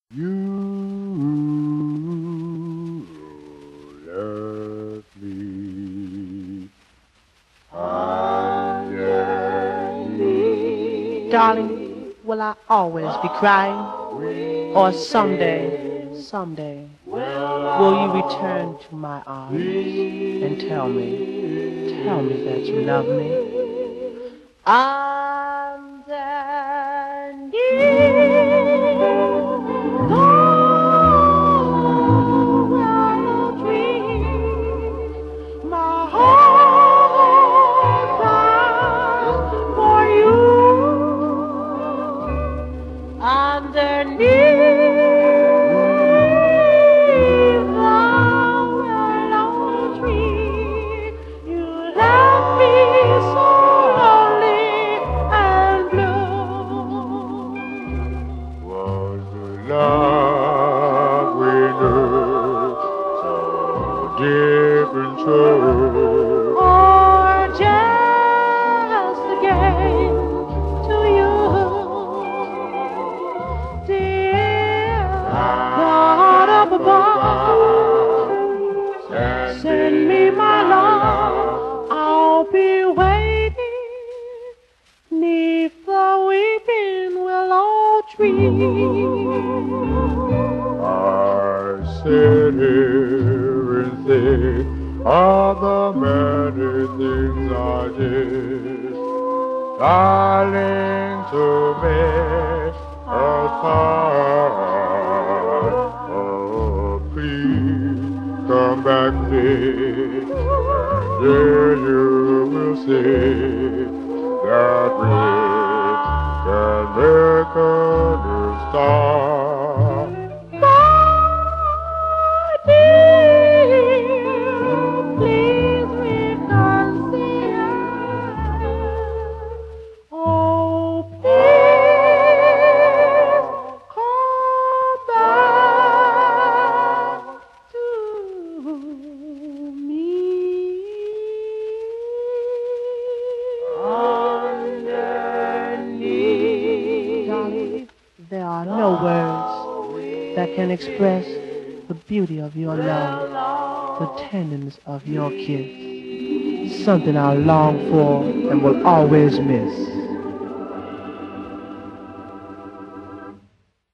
You love me underneath. Darling, will I always be crying? Or someday, will you return to my arms and tell me that you love me? My heart cries for you underneath the willow tree. You left me so lonely and blue. Was the love we knew so deep and true? Or just a game to you, dear God up above, send me my love. I'll be waiting 'neath the weeping willow tree. I sit here and think of the many things I did, darling, to make us part. Oh, please come back, please, and then you will see that we can make a new start. Please reconsider. Oh, please come back to me. Underneath. Darling, there are no words that can express the beauty of your love, the tenderness of your kiss, something I long for and will always miss.